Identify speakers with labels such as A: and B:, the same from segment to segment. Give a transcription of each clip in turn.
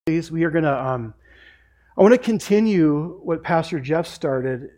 A: We are going to, I want to continue what Pastor Jeff started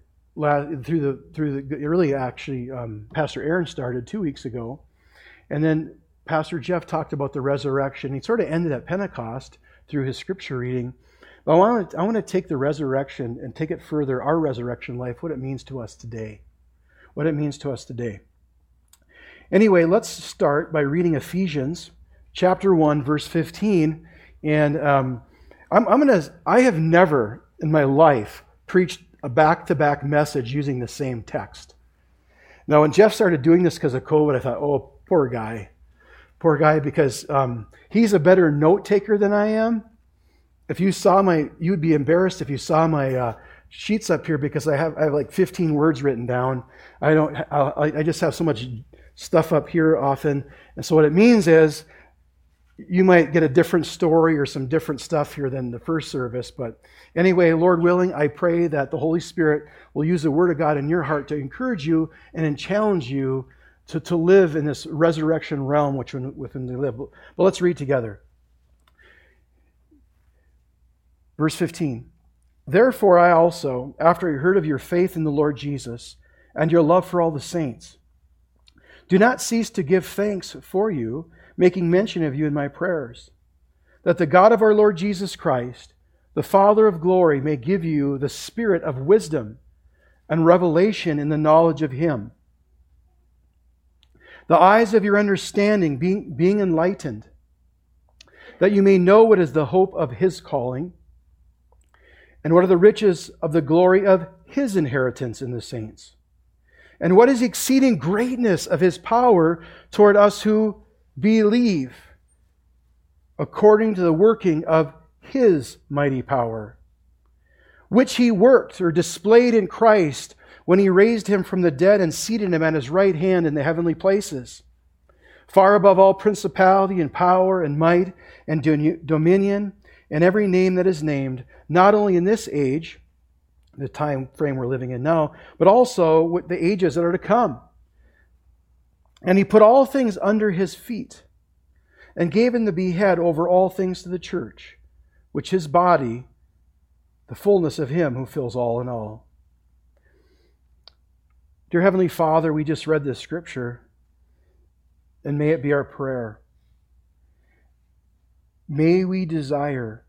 A: Pastor Aaron started 2 weeks ago. And then Pastor Jeff talked about the resurrection. He sort of ended at Pentecost through his scripture reading. But I want to take the resurrection and take it further, our resurrection life, what it means to us today. What it means to us today. Anyway, let's start by reading Ephesians chapter 1, verse 15. And I have never in my life preached a back-to-back message using the same text. Now, when Jeff started doing this because of COVID, I thought, oh, poor guy, because he's a better note taker than I am. If you saw you'd be embarrassed if you saw my sheets up here because I have like 15 words written down. I just have so much stuff up here often, and so what it means is you might get a different story or some different stuff here than the first service. But anyway, Lord willing, I pray that the Holy Spirit will use the Word of God in your heart to encourage you and challenge you to live in this resurrection realm within they live. But let's read together. Verse 15. Therefore I also, after I heard of your faith in the Lord Jesus and your love for all the saints, do not cease to give thanks for you, making mention of you in my prayers, that the God of our Lord Jesus Christ, the Father of glory, may give you the spirit of wisdom and revelation in the knowledge of Him, the eyes of your understanding being enlightened, that you may know what is the hope of His calling, and what are the riches of the glory of His inheritance in the saints, and what is the exceeding greatness of His power toward us who believe, according to the working of His mighty power, which He worked or displayed in Christ when He raised Him from the dead and seated Him at His right hand in the heavenly places, far above all principality and power and might and dominion and every name that is named, not only in this age, the time frame we're living in now, but also with the ages that are to come. And He put all things under His feet and gave Him to be head over all things to the church, which His body, the fullness of Him who fills all in all. Dear Heavenly Father, we just read this scripture, and may it be our prayer. May we desire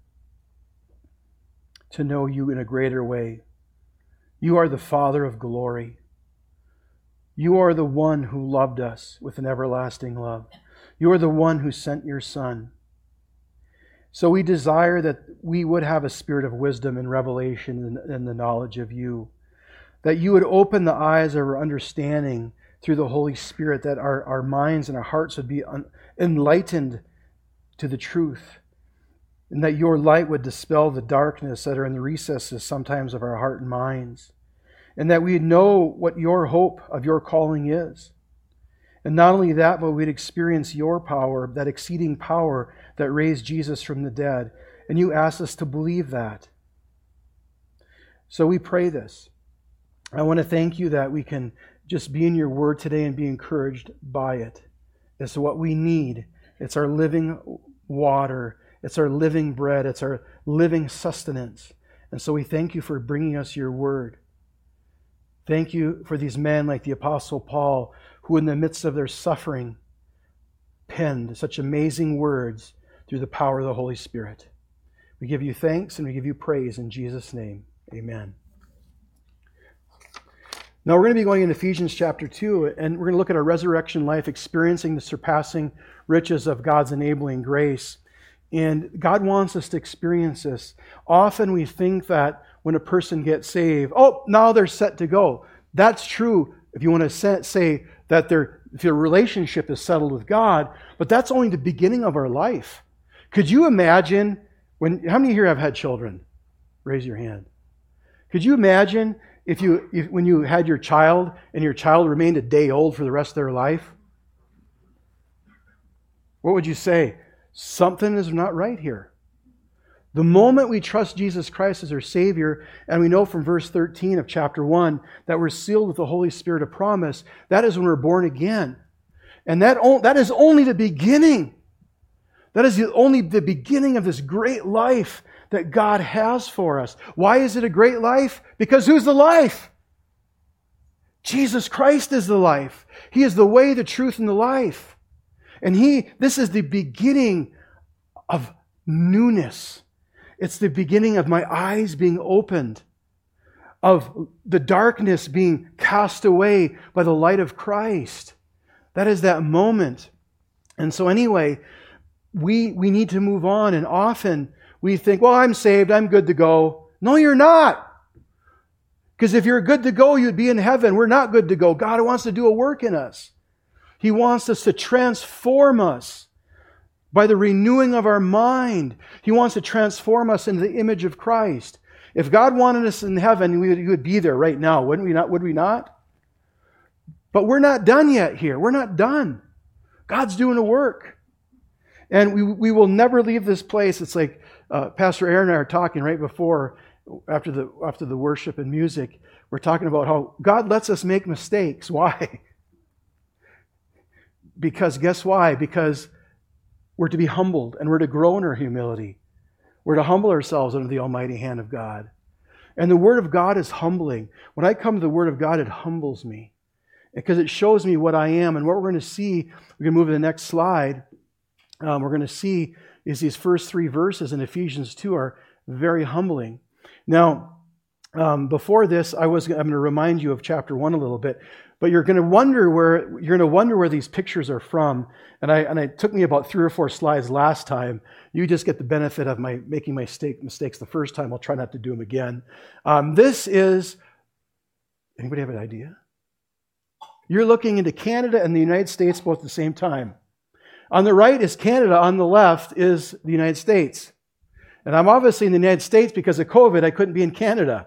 A: to know You in a greater way. You are the Father of glory. You are the one who loved us with an everlasting love. You are the one who sent Your Son. So we desire that we would have a spirit of wisdom and revelation and the knowledge of You. That You would open the eyes of our understanding through the Holy Spirit, that our minds and our hearts would be enlightened to the truth. And that Your light would dispel the darkness that are in the recesses sometimes of our heart and minds. And that we'd know what Your hope of Your calling is. And not only that, but we'd experience Your power, that exceeding power that raised Jesus from the dead. And You ask us to believe that. So we pray this. I want to thank You that we can just be in Your Word today and be encouraged by it. It's what we need. It's our living water. It's our living bread. It's our living sustenance. And so we thank You for bringing us Your Word. Thank You for these men like the Apostle Paul, who in the midst of their suffering penned such amazing words through the power of the Holy Spirit. We give You thanks and we give You praise in Jesus' name. Amen. Now we're going to be going into Ephesians chapter 2, and we're going to look at our resurrection life, experiencing the surpassing riches of God's enabling grace. And God wants us to experience this. Often we think that when a person gets saved, oh, now they're set to go. That's true if you want to say that their relationship is settled with God, but that's only the beginning of our life. Could you imagine how many here have had children? Raise your hand. Could you imagine if when you had your child and your child remained a day old for the rest of their life? What would you say? Something is not right here. The moment we trust Jesus Christ as our Savior, and we know from verse 13 of chapter 1 that we're sealed with the Holy Spirit of promise, that is when we're born again. And that is only the beginning. That is only the beginning of this great life that God has for us. Why is it a great life? Because who's the life? Jesus Christ is the life. He is the way, the truth, and the life. And this is the beginning of newness. It's the beginning of my eyes being opened, of the darkness being cast away by the light of Christ. That is that moment. And so anyway, we need to move on. And often we think, well, I'm saved, I'm good to go. No, you're not. Because if you're good to go, you'd be in heaven. We're not good to go. God wants to do a work in us. He wants us to transform us by the renewing of our mind. He wants to transform us into the image of Christ. If God wanted us in heaven, He would be there right now, wouldn't we not? Would we not? But we're not done yet here. We're not done. God's doing a work. And we will never leave this place. It's like Pastor Aaron and I are talking right before, after the worship and music. We're talking about how God lets us make mistakes. Why? Because guess why? Because we're to be humbled and we're to grow in our humility. We're to humble ourselves under the almighty hand of God. And the Word of God is humbling. When I come to the Word of God, it humbles me. Because it shows me what I am. And what we're going to see, we're going to move to the next slide. We're going to see is these first 3 verses in Ephesians 2 are very humbling. Now, before this, I'm going to remind you of chapter 1 a little bit. But you're going to wonder where these pictures are from. And it took me about 3 or 4 slides last time. You just get the benefit of my making my mistakes the first time. I'll try not to do them again. This is, anybody have an idea? You're looking into Canada and the United States both at the same time. On the right is Canada. On the left is the United States. And I'm obviously in the United States because of COVID. I couldn't be in Canada.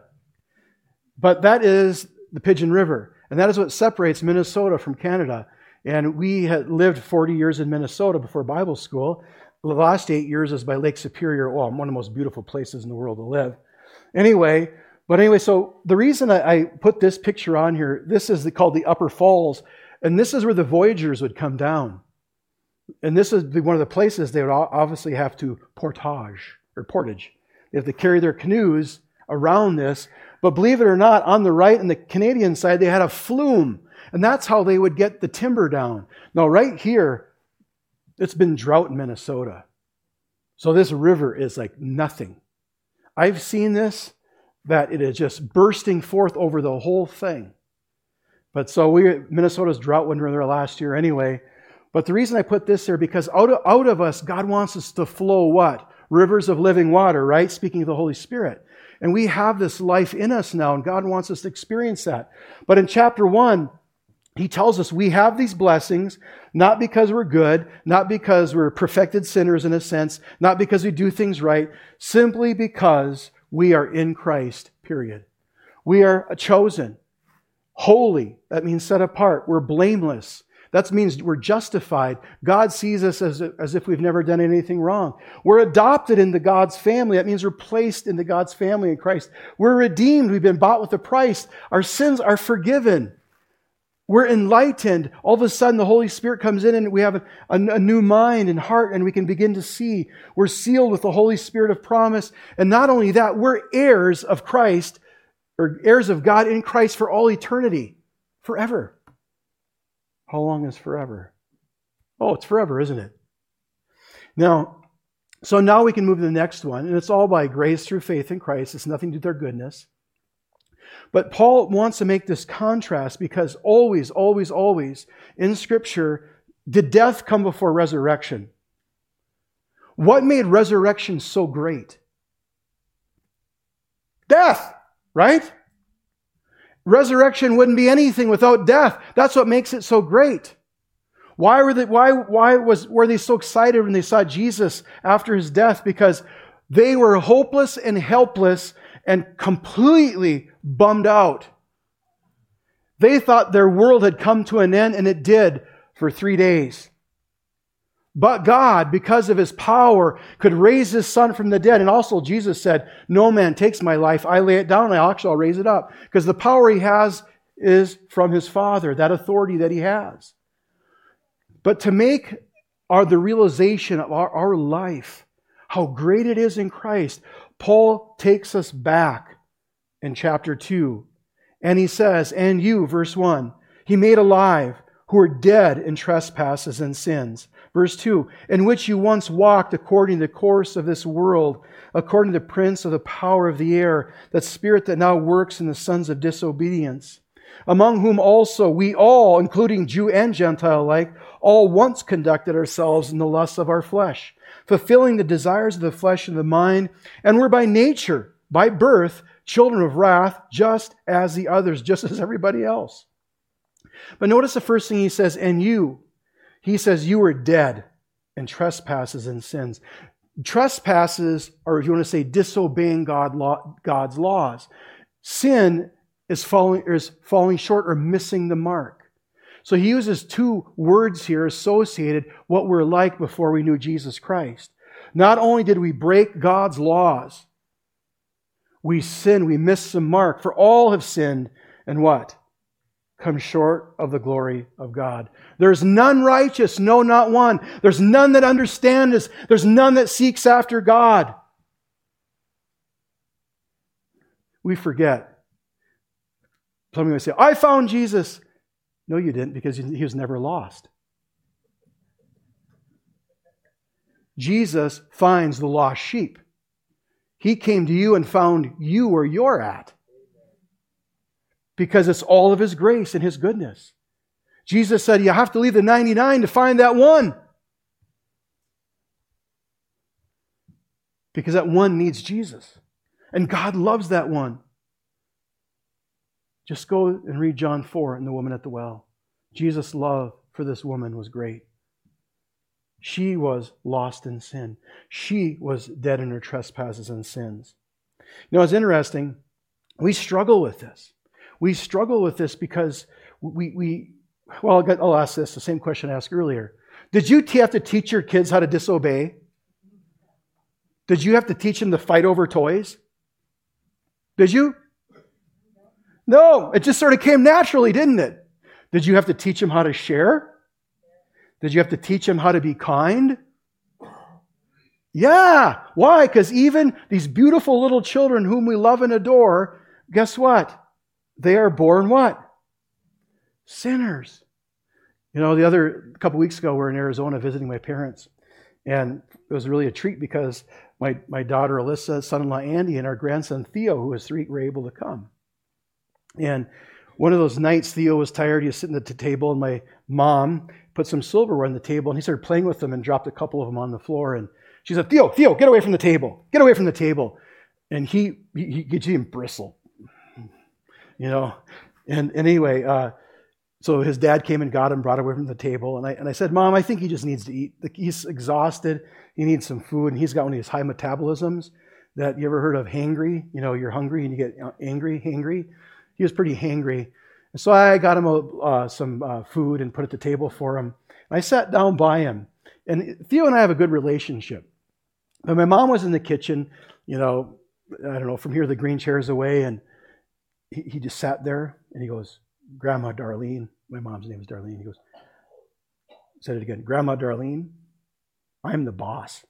A: But that is the Pigeon River. And that is what separates Minnesota from Canada. And we had lived 40 years in Minnesota before Bible school. The last 8 years is by Lake Superior. Well, one of the most beautiful places in the world to live. Anyway, so the reason I put this picture on here, this is called the Upper Falls. And this is where the Voyagers would come down. And this is one of the places they would obviously have to portage. They have to carry their canoes around this. But believe it or not, on the right and the Canadian side, they had a flume. And that's how they would get the timber down. Now, right here, it's been drought in Minnesota. So this river is like nothing. I've seen this, that it is just bursting forth over the whole thing. But so Minnesota's drought wasn't there last year anyway. But the reason I put this there, because out of us, God wants us to flow what? Rivers of living water, right? Speaking of the Holy Spirit. And we have this life in us now, and God wants us to experience that. But in chapter 1, He tells us we have these blessings, not because we're good, not because we're perfected sinners in a sense, not because we do things right, simply because we are in Christ, period. We are chosen, holy. That means set apart. We're blameless. That means we're justified. God sees us as if we've never done anything wrong. We're adopted into God's family. That means we're placed into God's family in Christ. We're redeemed. We've been bought with a price. Our sins are forgiven. We're enlightened. All of a sudden, the Holy Spirit comes in and we have a new mind and heart, and we can begin to see. We're sealed with the Holy Spirit of promise. And not only that, we're heirs of Christ, or heirs of God in Christ for all eternity, forever. How long is forever? Oh, it's forever, isn't it? Now we can move to the next one, and it's all by grace through faith in Christ. It's nothing to do with their goodness. But Paul wants to make this contrast because always, always, always in Scripture, did death come before resurrection? What made resurrection so great? Death, right? Resurrection wouldn't be anything without death. That's what makes it so great. Why were they so excited when they saw Jesus after His death? Because they were hopeless and helpless and completely bummed out. They thought their world had come to an end, and it did for 3 days. But God, because of His power, could raise His Son from the dead. And also Jesus said, no man takes my life. I lay it down, and I'll raise it up. Because the power He has is from His Father, that authority that He has. But to make are the realization of our life, how great it is in Christ. Paul takes us back in chapter 2, and he says, and you, verse 1, he made alive who are dead in trespasses and sins. Verse 2, in which you once walked according to the course of this world, according to the prince of the power of the air, that spirit that now works in the sons of disobedience, among whom also we all, including Jew and Gentile alike, all once conducted ourselves in the lusts of our flesh, fulfilling the desires of the flesh and the mind, and were by nature, by birth, children of wrath, just as the others, just as everybody else. But notice the first thing he says, and you. He says, you were dead in trespasses and sins. Trespasses, or if you want to say disobeying God's laws. Sin is falling short or missing the mark. So he uses two words here associated what we're like before we knew Jesus Christ. Not only did we break God's laws, we sinned, we missed the mark. For all have sinned, and what? Come short of the glory of God. There's none righteous, no, not one. There's none that understands. There's none that seeks after God. We forget. Somebody may say, I found Jesus. No, you didn't, because he was never lost. Jesus finds the lost sheep. He came to you and found you where you're at. Because it's all of His grace and His goodness. Jesus said you have to leave the 99 to find that one. Because that one needs Jesus. And God loves that one. Just go and read John 4 and the woman at the well. Jesus' love for this woman was great. She was lost in sin. She was dead in her trespasses and sins. You know, it's interesting. We struggle with this. We struggle with this because I'll ask this, the same question I asked earlier. Did you have to teach your kids how to disobey? Did you have to teach them to fight over toys? Did you? No, it just sort of came naturally, didn't it? Did you have to teach them how to share? Did you have to teach them how to be kind? Yeah. Why? Because even these beautiful little children whom we love and adore, guess what? They are born what? Sinners. You know, a couple weeks ago, we were in Arizona visiting my parents. And it was really a treat because my daughter Alyssa, son-in-law Andy, and our grandson Theo, who was 3, were able to come. And one of those nights, Theo was tired. He was sitting at the table, and my mom put some silverware on the table, and he started playing with them and dropped a couple of them on the floor. And she said, Theo, get away from the table. Get away from the table. And he could see him bristle. You know, and anyway, so his dad came and got him, brought him away from the table. And I said, Mom, I think he just needs to eat. He's exhausted. He needs some food. And he's got one of these high metabolisms that you ever heard of hangry? You know, you're hungry and you get hangry. He was pretty hangry. And so I got him some food and put it at the table for him. And I sat down by him. And Theo and I have a good relationship. But my mom was in the kitchen, you know, I don't know, from here the green chair's away, and he just sat there and he goes, Grandma Darlene, my mom's name is Darlene. He goes, said it again, Grandma Darlene, I'm the boss.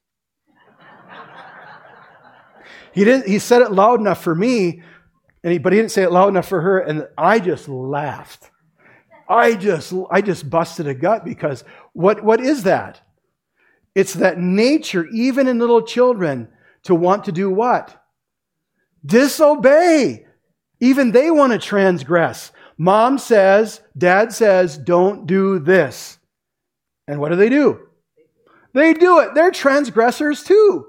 A: He said it loud enough for me, but he didn't say it loud enough for her, and I just laughed. I just busted a gut because what is that? It's that nature, even in little children, to want to do what? Disobey. Even they want to transgress. Mom says, Dad says, don't do this. And what do? They do it. They're transgressors too.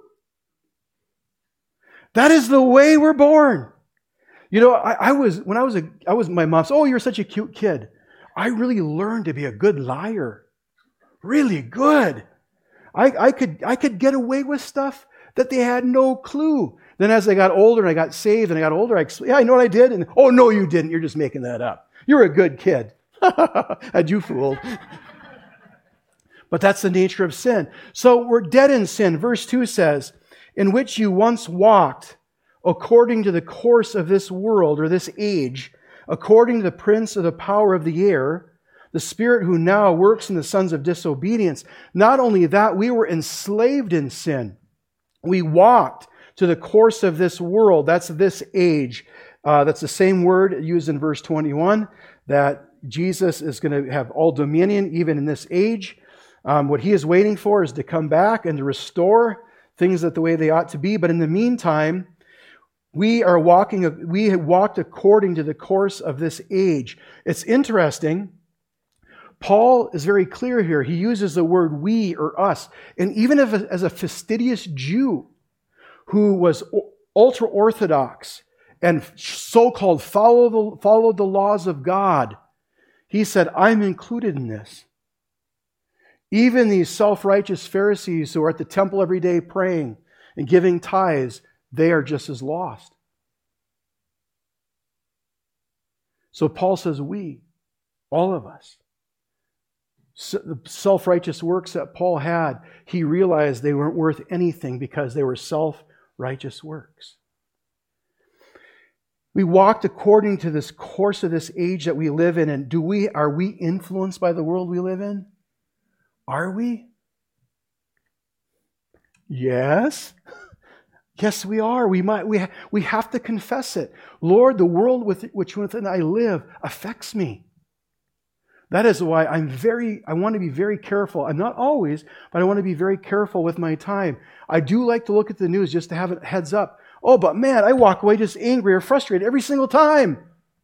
A: That is the way we're born. You know, my mom said, oh, you're such a cute kid. I really learned to be a good liar. Really good. I could get away with stuff that they had no clue. Then as I got older and I got saved and I got older, I know what I did. And, oh, no, you didn't. You're just making that up. You're a good kid. Had you fooled. But that's the nature of sin. So we're dead in sin. Verse 2 says, in which you once walked according to the course of this world or this age, according to the prince of the power of the air, the Spirit who now works in the sons of disobedience. Not only that, we were enslaved in sin. We walked to the course of this world. That's this age. That's the same word used in verse 21, that Jesus is going to have all dominion even in this age. What he is waiting for is to come back and to restore things the way they ought to be. But in the meantime, we walked according to the course of this age. It's interesting. Paul is very clear here. He uses the word we or us. And even as a fastidious Jew who was ultra-Orthodox and so-called followed the laws of God, he said, I'm included in this. Even these self-righteous Pharisees who are at the temple every day praying and giving tithes, they are just as lost. So Paul says we, all of us. So the self-righteous works that Paul had, he realized they weren't worth anything because they were self-righteous works. We walked according to this course of this age that we live in, and are we influenced by the world we live in? Are we? Yes. Yes, we are. We have to confess it. Lord, the world within I live affects me. That is why I want to be very careful. I'm not always, but I want to be very careful with my time. I do like to look at the news just to have it heads up. Oh, but man, I walk away just angry or frustrated every single time.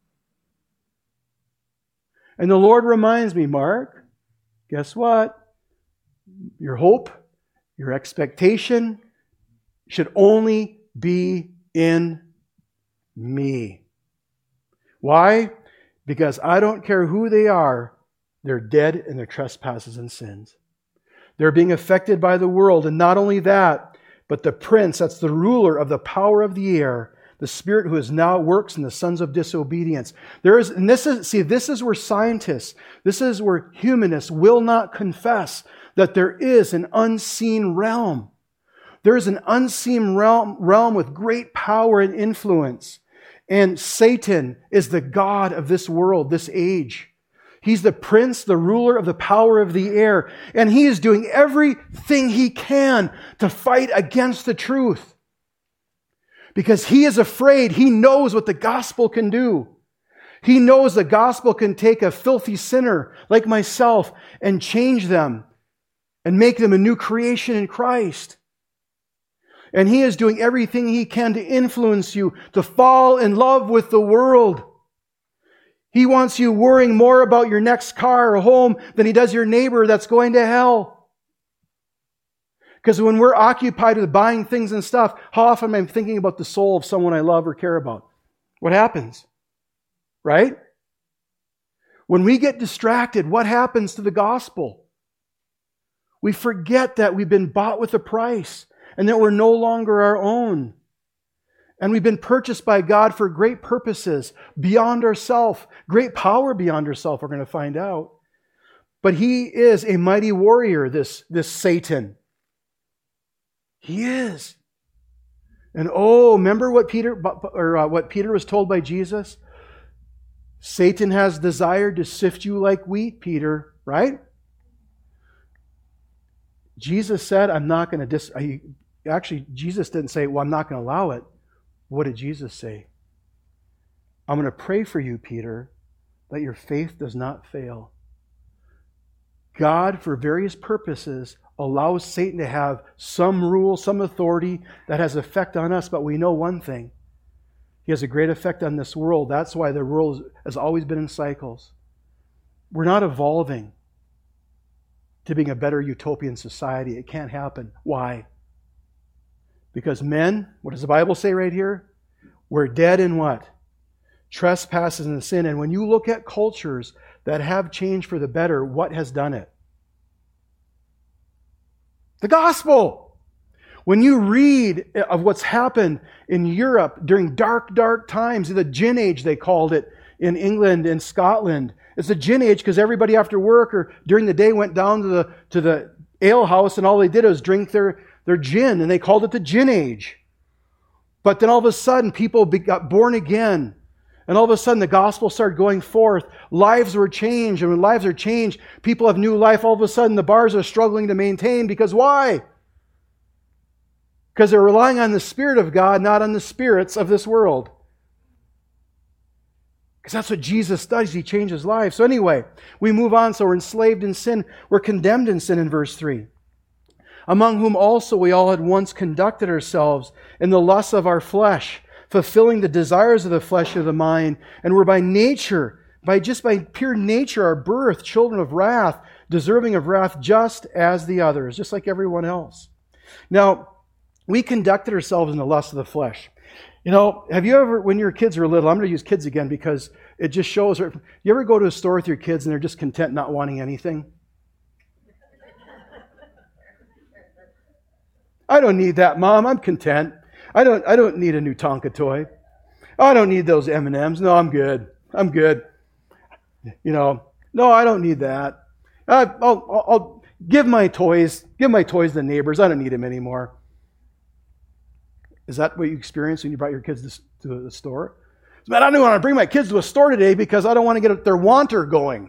A: And the Lord reminds me, Mark, guess what? Your hope, your expectation should only be in me. Why? Because I don't care who they are, they're dead in their trespasses and sins. They're being affected by the world. And not only that, but the prince, that's the ruler of the power of the air, the spirit who is now works in the sons of disobedience. This is where scientists, this is where humanists will not confess that there is an unseen realm. There is an unseen realm with great power and influence. And Satan is the god of this world, this age. He's the prince, the ruler of the power of the air. And he is doing everything he can to fight against the truth. Because he is afraid. He knows what the gospel can do. He knows the gospel can take a filthy sinner like myself and change them and make them a new creation in Christ. And he is doing everything he can to influence you to fall in love with the world. He wants you worrying more about your next car or home than he does your neighbor that's going to hell. Because when we're occupied with buying things and stuff, how often am I thinking about the soul of someone I love or care about? What happens? Right? When we get distracted, what happens to the gospel? We forget that we've been bought with a price and that we're no longer our own. And we've been purchased by God for great purposes beyond ourselves, great power beyond ourselves, we're going to find out. But he is a mighty warrior, this Satan. He is. And remember what Peter was told by Jesus? Satan has desired to sift you like wheat, Peter, right? Jesus said, I'm not going to Actually, Jesus didn't say, well, I'm not going to allow it. What did Jesus say? I'm going to pray for you, Peter, that your faith does not fail. God, for various purposes, allows Satan to have some rule, some authority that has effect on us, but we know one thing. He has a great effect on this world. That's why the world has always been in cycles. We're not evolving to being a better utopian society. It can't happen. Why? Because men, what does the Bible say right here? We're dead in what? Trespasses and sin. And when you look at cultures that have changed for the better, what has done it? The gospel. When you read of what's happened in Europe during dark, dark times, the gin age they called it in England and Scotland. It's a gin age because everybody after work or during the day went down to the ale house and all they did was drink their gin, and they called it the gin age. But then all of a sudden, people got born again, And all of a sudden the gospel started going forth. Lives were changed. And when lives are changed, people have new life. All of a sudden the bars are struggling to maintain. Because why? Because they're relying on the Spirit of God, not on the spirits of this world. Because that's what Jesus does. He changes lives. So anyway, we move on. So we're enslaved in sin. We're condemned in sin in verse 3. Among whom also we all had once conducted ourselves in the lusts of our flesh, fulfilling the desires of the flesh of the mind, and were by nature, by pure nature, our birth, children of wrath, deserving of wrath just as the others, just like everyone else. Now, we conducted ourselves in the lust of the flesh. Have you ever, when your kids were little, I'm going to use kids again because it just shows, you ever go to a store with your kids and they're just content not wanting anything? I don't need that, Mom. I'm content. I don't need a new Tonka toy. I don't need those M&Ms. No, I'm good. No, I don't need that. I'll give my toys to the neighbors. I don't need them anymore. Is that what you experienced when you brought your kids to the store? Man, I don't want to bring my kids to a store today because I don't want to get their wanter going.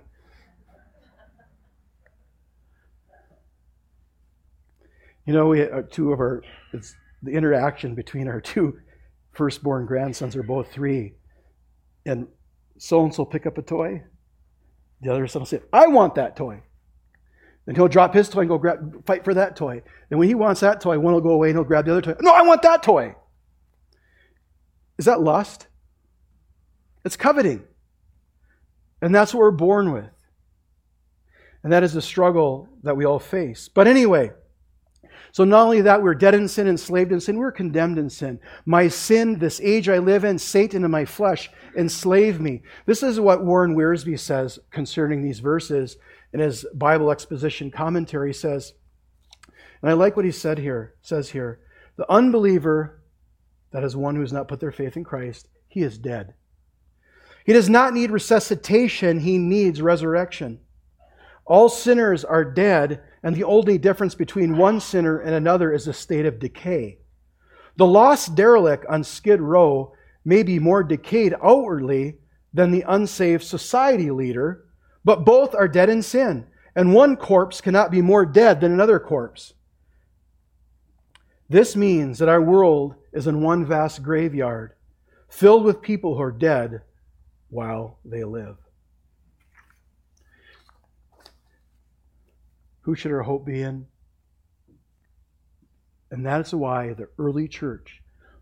A: We had the interaction between our two firstborn grandsons are both 3. And so-and-so will pick up a toy. The other son will say, I want that toy. Then he'll drop his toy and go fight for that toy. And when he wants that toy, one will go away and he'll grab the other toy. No, I want that toy. Is that lust? It's coveting. And that's what we're born with. And that is the struggle that we all face. But anyway, so not only that, we're dead in sin, enslaved in sin, we're condemned in sin. My sin, this age I live in, Satan and my flesh enslave me. This is what Warren Wiersbe says concerning these verses in his Bible exposition commentary. Says, and I like what he says here, the unbeliever, that is one who has not put their faith in Christ, he is dead. He does not need resuscitation, he needs resurrection. All sinners are dead, and the only difference between one sinner and another is a state of decay. The lost derelict on Skid Row may be more decayed outwardly than the unsaved society leader, but both are dead in sin, and one corpse cannot be more dead than another corpse. This means that our world is in one vast graveyard, filled with people who are dead while they live. Who should our hope be in? And that's why the early church,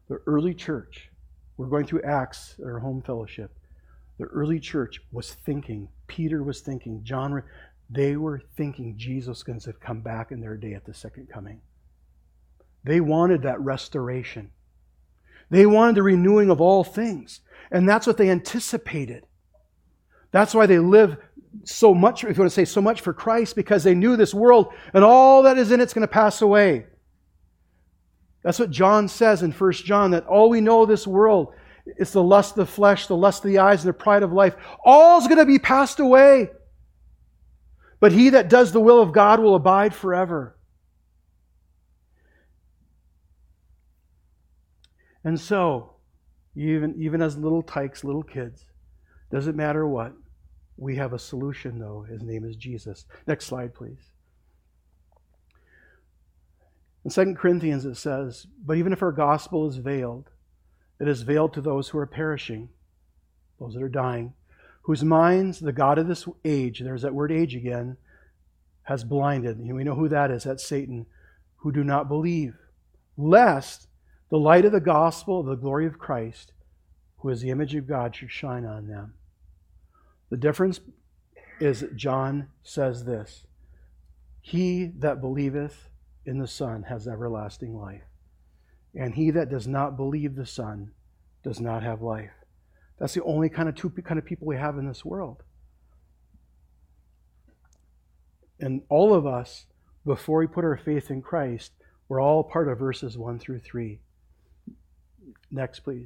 A: we're going through Acts at our home fellowship. The early church was thinking, Peter was thinking, John, they were thinking Jesus was going to come back in their day at the second coming. They wanted that restoration. They wanted the renewing of all things. And that's what they anticipated. That's why they live so much, if you want to say so much for Christ, because they knew this world and all that is in it's going to pass away. That's what John says in 1 John, that all we know of this world, it's the lust of the flesh, the lust of the eyes, and the pride of life. All is going to be passed away. But he that does the will of God will abide forever. And so, even as little tykes, little kids, doesn't matter what, we have a solution though. His name is Jesus. Next slide, please. In 2 Corinthians it says, but even if our gospel is veiled, it is veiled to those who are perishing, those that are dying, whose minds the God of this age, there's that word age again, has blinded. And we know who that is. That's Satan, who do not believe, lest the light of the gospel of the glory of Christ, who is the image of God, should shine on them. The difference is John says this, he that believeth in the Son has everlasting life, and he that does not believe the Son does not have life. That's the only kind of people we have in this world. And all of us, before we put our faith in Christ, we're all part of verses 1 through 3. Next, please.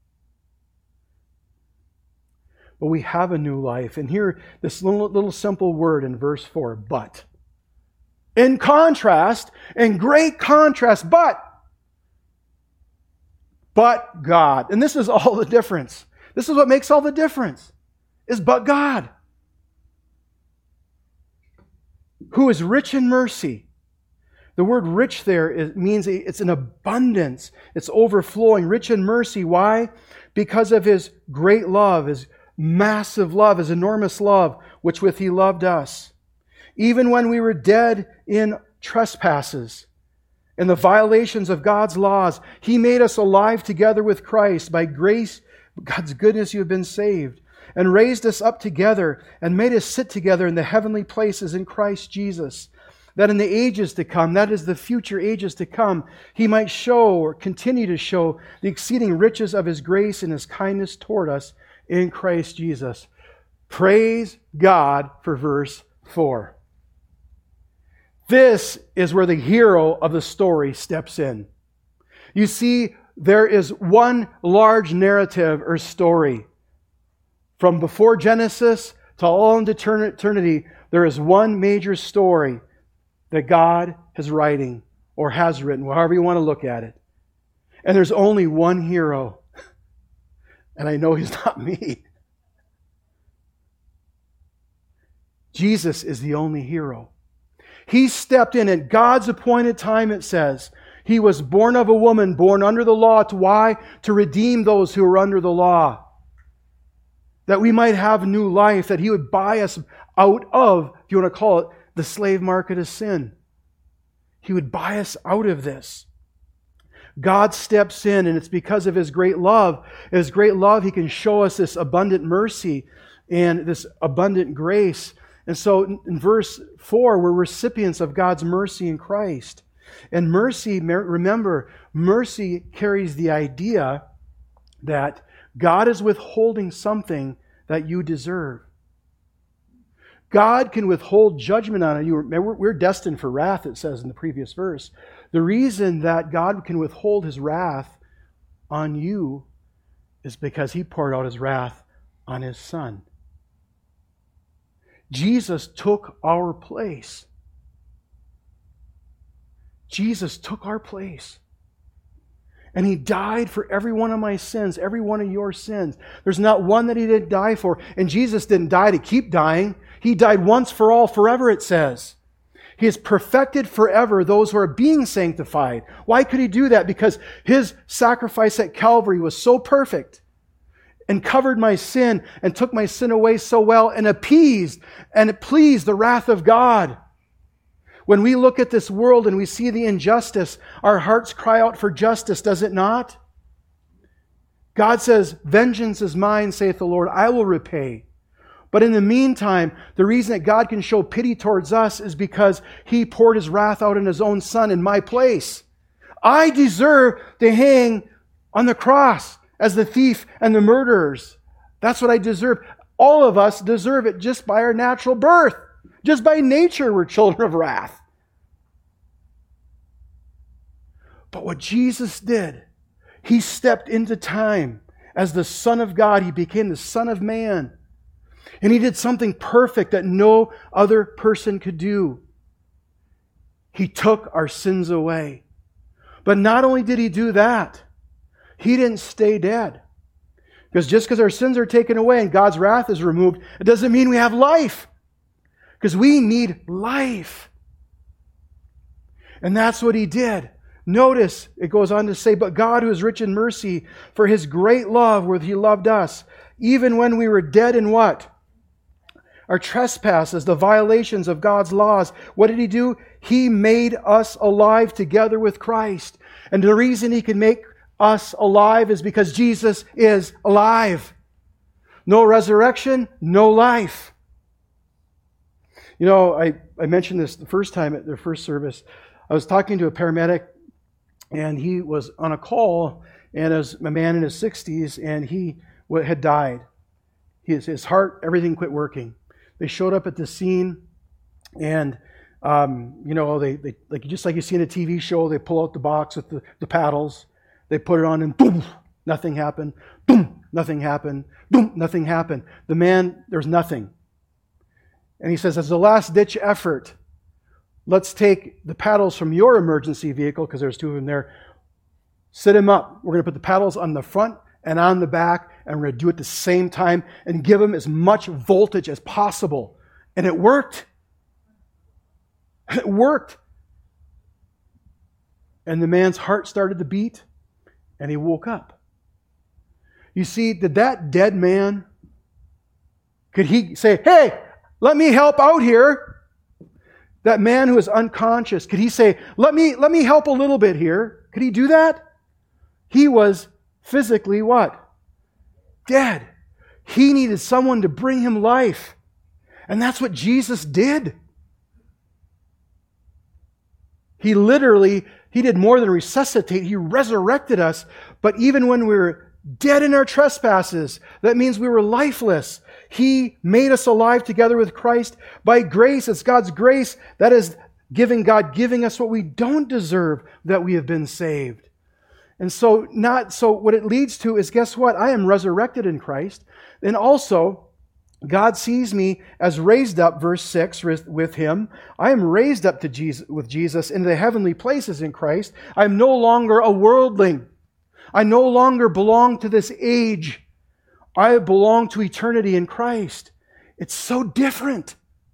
A: But we have a new life. And here, this little simple word in verse 4, but. In contrast, in great contrast, but God. And this is all the difference. This is what makes all the difference, is but God, who is rich in mercy. The word rich there means it's an abundance. It's overflowing. Rich in mercy. Why? Because of His great love, His massive love, His enormous love, which with He loved us. Even when we were dead in trespasses and the violations of God's laws, He made us alive together with Christ. By grace, God's goodness, you have been saved, and raised us up together and made us sit together in the heavenly places in Christ Jesus, that in the ages to come, that is the future ages to come, He might show or continue to show the exceeding riches of His grace and His kindness toward us in Christ Jesus. Praise God for verse 4. This is where the hero of the story steps in. You see, there is one large narrative or story. From before Genesis to all into eternity, there is one major story that God is writing or has written, however you want to look at it. And there's only one hero. And I know He's not me. Jesus is the only hero. He stepped in at God's appointed time, it says. He was born of a woman, born under the law. Why? To redeem those who are under the law. That we might have new life, that He would buy us out of, if you want to call it, the slave market of sin. He would buy us out of this. God steps in, and it's because of His great love. His great love, He can show us this abundant mercy and this abundant grace. And so in verse 4, we're recipients of God's mercy in Christ. And mercy, remember, mercy carries the idea that God is withholding something that you deserve. God can withhold judgment on you. We're destined for wrath, it says in the previous verse. The reason that God can withhold His wrath on you is because He poured out His wrath on His Son. Jesus took our place. Jesus took our place. And He died for every one of my sins, every one of your sins. There's not one that He didn't die for. And Jesus didn't die to keep dying. He died once for all, forever, it says. He has perfected forever those who are being sanctified. Why could He do that? Because His sacrifice at Calvary was so perfect and covered my sin and took my sin away so well and appeased and it pleased the wrath of God. When we look at this world and we see the injustice, our hearts cry out for justice, does it not? God says, "Vengeance is mine, saith the Lord, I will repay." But in the meantime, the reason that God can show pity towards us is because He poured His wrath out on His own Son in my place. I deserve to hang on the cross as the thief and the murderers. That's what I deserve. All of us deserve it just by our natural birth. Just by nature, we're children of wrath. But what Jesus did, He stepped into time as the Son of God. He became the Son of Man. And He did something perfect that no other person could do. He took our sins away. But not only did He do that, He didn't stay dead. Because just because our sins are taken away and God's wrath is removed, it doesn't mean we have life. Because we need life. And that's what He did. Notice, it goes on to say, "But God, who is rich in mercy, for His great love wherewith He loved us, even when we were dead in" what? Our trespasses, the violations of God's laws. What did He do? He made us alive together with Christ. And the reason He can make us alive is because Jesus is alive. No resurrection, no life. You know, I mentioned this the first time at the first service. I was talking to a paramedic, and he was on a call, and as a man in his 60s, and he had died. His heart, everything quit working. They showed up at the scene, and they like just like you see in a TV show, they pull out the box with the paddles, they put it on, and boom, nothing happened. Boom, nothing happened. Boom, nothing happened. The man, there's nothing. And he says, as a last-ditch effort, let's take the paddles from your emergency vehicle, because there's two of them there, sit him up. We're going to put the paddles on the front and on the back, and we're going to do it at the same time and give him as much voltage as possible. And it worked. It worked. And the man's heart started to beat, and he woke up. You see, did that dead man, could he say, hey, let me help out here? That man who is unconscious, could he say, let me help a little bit here? Could he do that? He was physically what? Dead. He needed someone to bring him life. And that's what Jesus did. He did more than resuscitate. He resurrected us. But even when we were dead in our trespasses, that means we were lifeless. He made us alive together with Christ by grace. It's God's grace. That is God giving us what we don't deserve, that we have been saved. And so what it leads to is, guess what? I am resurrected in Christ. And also, God sees me as raised up, verse 6, with Him. I am raised up with Jesus into the heavenly places in Christ. I am no longer a worldling. I no longer belong to this age. I belong to eternity in Christ. It's so different.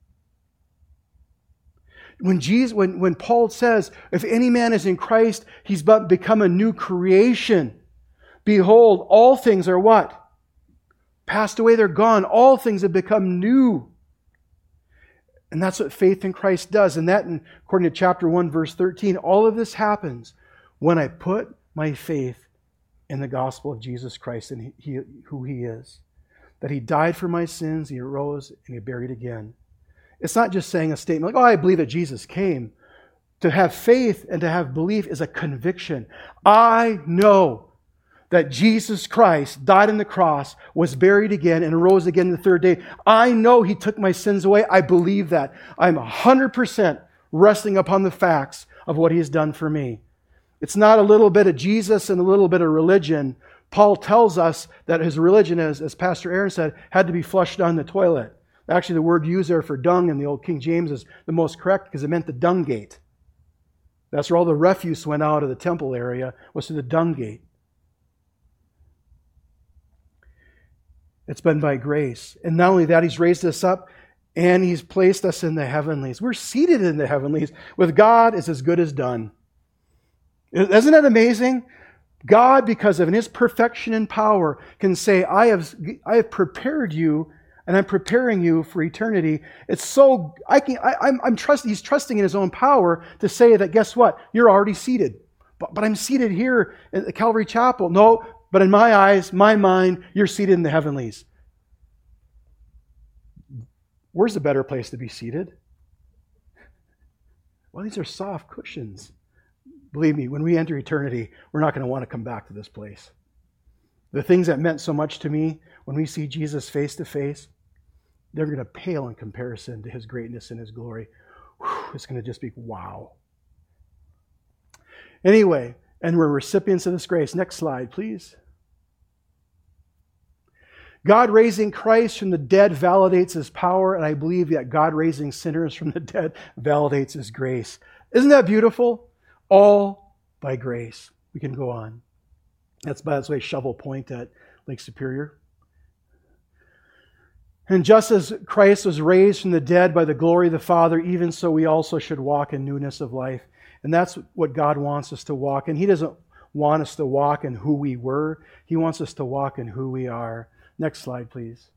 A: When Paul says, if any man is in Christ, he's become a new creation. Behold, all things are what? Passed away, they're gone. All things have become new. And that's what faith in Christ does. And that, according to chapter 1, verse 13, all of this happens when I put my faith in the gospel of Jesus Christ and who He is. That He died for my sins, He arose, and He buried again. It's not just saying a statement like, oh, I believe that Jesus came. To have faith and to have belief is a conviction. I know that Jesus Christ died on the cross, was buried again, and arose again the third day. I know He took my sins away. I believe that. I'm 100% resting upon the facts of what He has done for me. It's not a little bit of Jesus and a little bit of religion. Paul tells us that his religion, as Pastor Aaron said, had to be flushed down the toilet. Actually, the word used there for dung in the old King James is the most correct because it meant the dung gate. That's where all the refuse went out of the temple area, was through the dung gate. It's been by grace. And not only that, He's raised us up and He's placed us in the heavenlies. We're seated in the heavenlies. With God, it's as good as done. Isn't that amazing? God, because of His perfection and power, can say, I have prepared you, and I'm preparing you for eternity. It's so He's trusting in His own power to say that, guess what? You're already seated. But I'm seated here at the Calvary Chapel. No, but in my eyes, my mind, you're seated in the heavenlies. Where's the better place to be seated? Well, these are soft cushions. Believe me, when we enter eternity, we're not going to want to come back to this place. The things that meant so much to me, when we see Jesus face to face, they're going to pale in comparison to His greatness and His glory. It's going to just be wow. Anyway, and we're recipients of this grace. Next slide, please. God raising Christ from the dead validates His power, and I believe that God raising sinners from the dead validates His grace. Isn't that beautiful? All by grace. We can go on. That's by the way, Shovel Point at Lake Superior. And just as Christ was raised from the dead by the glory of the Father, even so we also should walk in newness of life. And that's what God wants us to walk in. He doesn't want us to walk in who we were. He wants us to walk in who we are. Next slide, please.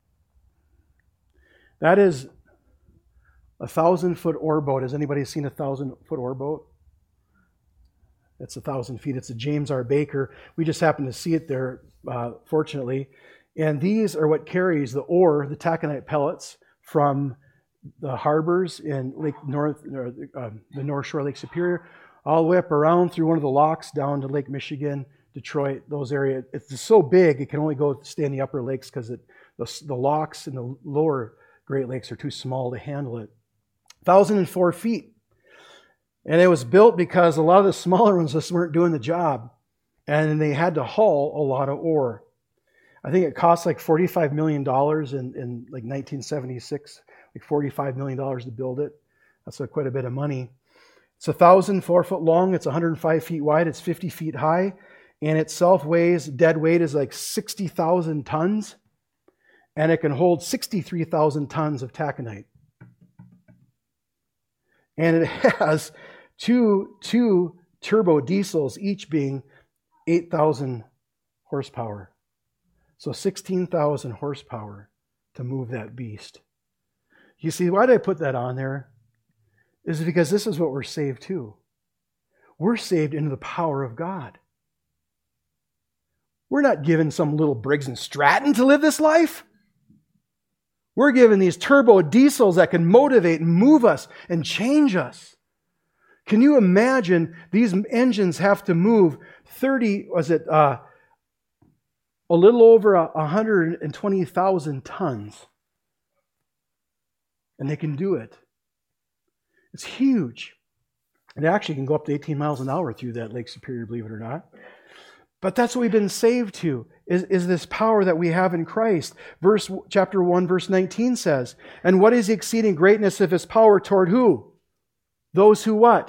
A: That is a 1,000-foot oar boat. Has anybody seen a 1,000-foot oar boat? It's 1,000 feet. It's a James R. Baker. We just happened to see it there, fortunately. And these are what carries the ore, the taconite pellets, from the harbors in the North Shore, Lake Superior, all the way up around through one of the locks down to Lake Michigan, Detroit, those areas. It's so big, it can only stay in the upper lakes because the locks in the lower Great Lakes are too small to handle it. 1,004 feet. And it was built because a lot of the smaller ones just weren't doing the job. And they had to haul a lot of ore. I think it cost like $45 million in like 1976, like $45 million to build it. That's quite a bit of money. It's 1,004 foot long. It's 105 feet wide. It's 50 feet high. and itself weighs, dead weight is like 60,000 tons, and it can hold 63,000 tons of taconite. And it has two turbo diesels, each being 8,000 horsepower. So 16,000 horsepower to move that beast. You see, why did I put that on there? Is because this is what we're saved to. We're saved into the power of God. We're not given some little Briggs and Stratton to live this life. We're given these turbo diesels that can motivate and move us and change us. Can you imagine these engines have to move a little over 120,000 tons. And they can do it. It's huge. It actually can go up to 18 miles an hour through that Lake Superior, believe it or not. But that's what we've been saved to, is this power that we have in Christ. Chapter 1, verse 19 says, and what is the exceeding greatness of His power toward who? Those who what?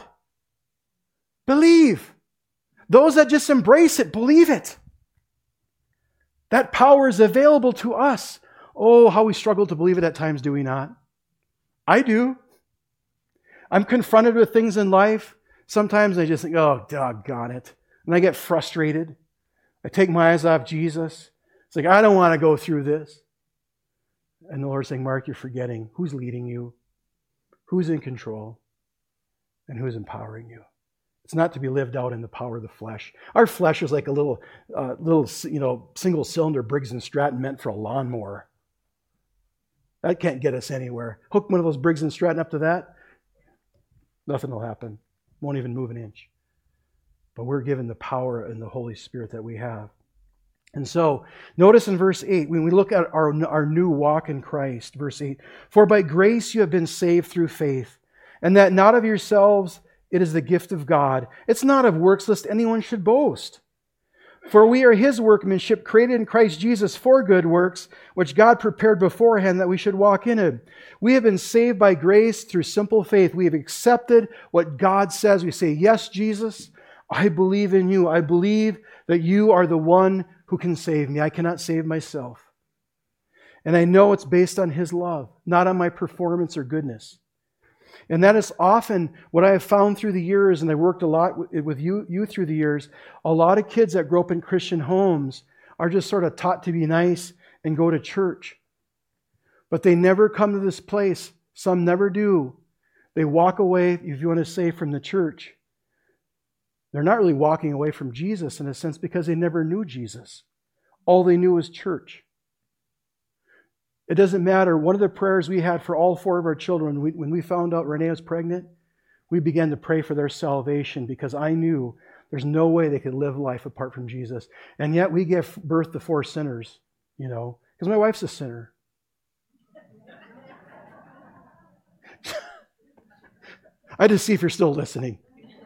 A: Believe. Those that just embrace it, believe it. That power is available to us. Oh, how we struggle to believe it at times, do we not? I do. I'm confronted with things in life. Sometimes I just think, oh, doggone it. And I get frustrated. I take my eyes off Jesus. It's like, I don't want to go through this. And the Lord's saying, Mark, you're forgetting who's leading you, who's in control, and who's empowering you. It's not to be lived out in the power of the flesh. Our flesh is like a little single-cylinder Briggs and Stratton meant for a lawnmower. That can't get us anywhere. Hook one of those Briggs and Stratton up to that, nothing will happen. Won't even move an inch. But we're given the power and the Holy Spirit that we have. And so, notice in verse 8, when we look at our new walk in Christ, verse 8, for by grace you have been saved through faith, and that not of yourselves, it is the gift of God. It's not of works, lest anyone should boast. For we are His workmanship, created in Christ Jesus for good works, which God prepared beforehand that we should walk in it. We have been saved by grace through simple faith. We have accepted what God says. We say, yes, Jesus, I believe in you. I believe that you are the one who can save me. I cannot save myself. And I know it's based on His love, not on my performance or goodness. And that is often what I have found through the years, and I worked a lot with you through the years. A lot of kids that grow up in Christian homes are just sort of taught to be nice and go to church. But they never come to this place. Some never do. They walk away, if you want to say, from the church. They're not really walking away from Jesus in a sense because they never knew Jesus. All they knew was church. It doesn't matter. One of the prayers we had for all 4 of our children, when we found out Renee was pregnant, we began to pray for their salvation because I knew there's no way they could live life apart from Jesus. And yet we give birth to 4 sinners, because my wife's a sinner. I had to see if you're still listening.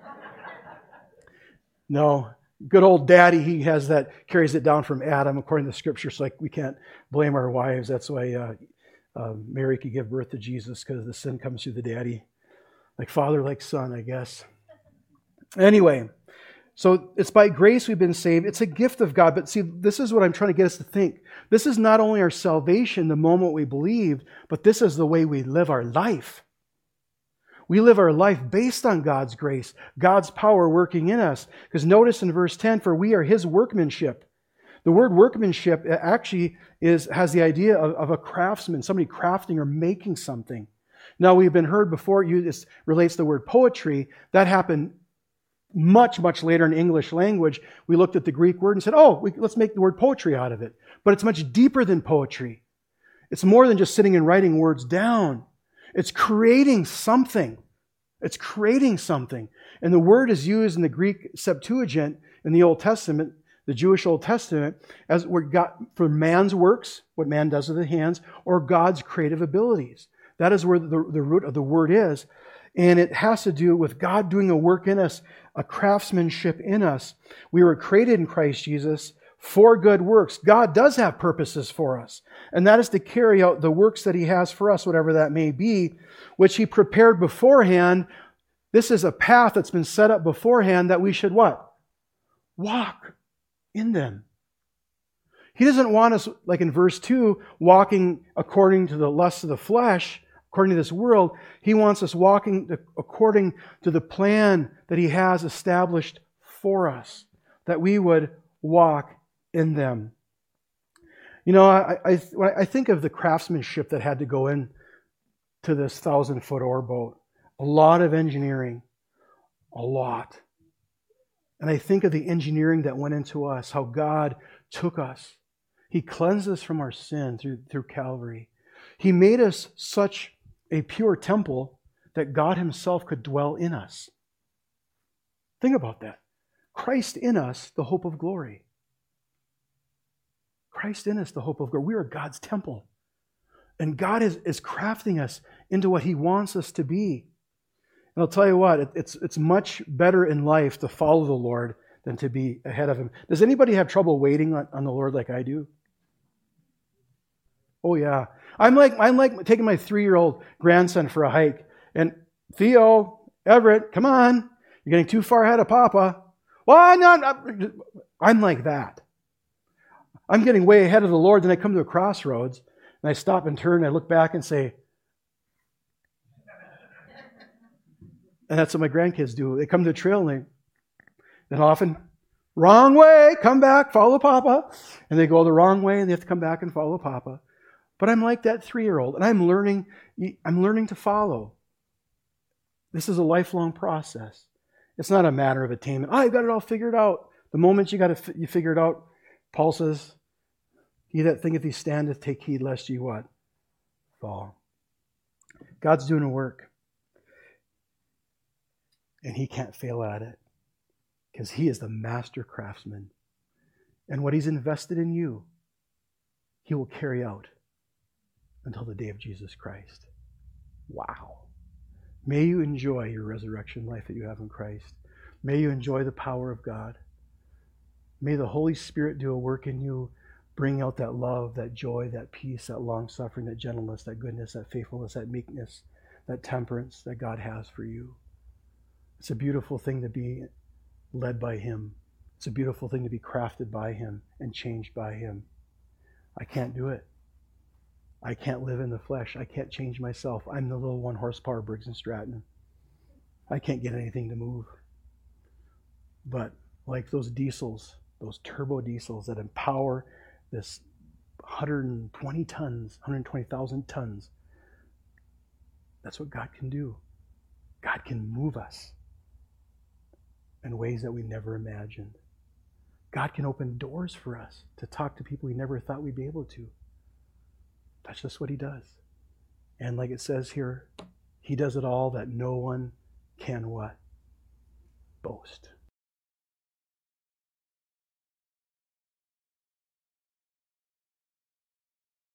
A: No. Good old daddy, he carries it down from Adam according to the scripture. So we can't blame our wives. That's why Mary could give birth to Jesus, because the sin comes through the daddy. Like father, like son, I guess. Anyway, so it's by grace we've been saved. It's a gift of God. But see, this is what I'm trying to get us to think. This is not only our salvation the moment we believed, but this is the way we live our life. We live our life based on God's grace, God's power working in us. Because notice in verse 10, for we are His workmanship. The word workmanship actually has the idea of a craftsman, somebody crafting or making something. Now, we've been heard before, this relates to the word poetry. That happened much, much later in English language. We looked at the Greek word and said, let's make the word poetry out of it. But it's much deeper than poetry. It's more than just sitting and writing words down. It's creating something. It's creating something. And the word is used in the Greek Septuagint in the Old Testament, the Jewish Old Testament, as for man's works, what man does with the hands, or God's creative abilities. That is where the root of the word is. And it has to do with God doing a work in us, a craftsmanship in us. We were created in Christ Jesus for good works. God does have purposes for us. And that is to carry out the works that He has for us, whatever that may be, which He prepared beforehand. This is a path that's been set up beforehand that we should what? Walk. in them. He doesn't want us, like in verse 2, walking according to the lusts of the flesh, according to this world. He wants us walking according to the plan that He has established for us, that we would walk in them. You know, when I think of the craftsmanship that had to go in to this 1,000-foot ore boat, a lot of engineering, a lot. And I think of the engineering that went into us, how God took us. He cleansed us from our sin through Calvary. He made us such a pure temple that God Himself could dwell in us. Think about that. Christ in us, the hope of glory. Christ in us, the hope of glory. We are God's temple. And God is crafting us into what He wants us to be. And I'll tell you what, it's much better in life to follow the Lord than to be ahead of Him. Does anybody have trouble waiting on the Lord like I do? Oh yeah. I'm like taking my 3-year-old grandson for a hike. And Theo, Everett, come on. You're getting too far ahead of Papa. Well, I'm like that. I'm getting way ahead of the Lord. Then I come to a crossroads and I stop and turn and I look back and say, and that's what my grandkids do. They come to the trail and then often, wrong way, come back, follow Papa. And they go the wrong way and they have to come back and follow Papa. But I'm like that 3-year-old and I'm learning to follow. This is a lifelong process. It's not a matter of attainment. I've got it all figured out. The moment you figure it out, Paul says, he that thinketh he standeth, take heed lest ye what? Fall. God's doing a work. And He can't fail at it. Because He is the master craftsman. And what He's invested in you, He will carry out until the day of Jesus Christ. Wow. May you enjoy your resurrection life that you have in Christ. May you enjoy the power of God. May the Holy Spirit do a work in you, bring out that love, that joy, that peace, that long-suffering, that gentleness, that goodness, that faithfulness, that meekness, that temperance that God has for you. It's a beautiful thing to be led by Him. It's a beautiful thing to be crafted by Him and changed by Him. I can't do it. I can't live in the flesh. I can't change myself. I'm the little 1-horsepower Briggs & Stratton. I can't get anything to move. But like those diesels, those turbo diesels that empower this 120 tons, 120,000 tons, that's what God can do. God can move us in ways that we never imagined. God can open doors for us to talk to people we never thought we'd be able to. That's just what He does. And like it says here, He does it all that no one can what? Boast.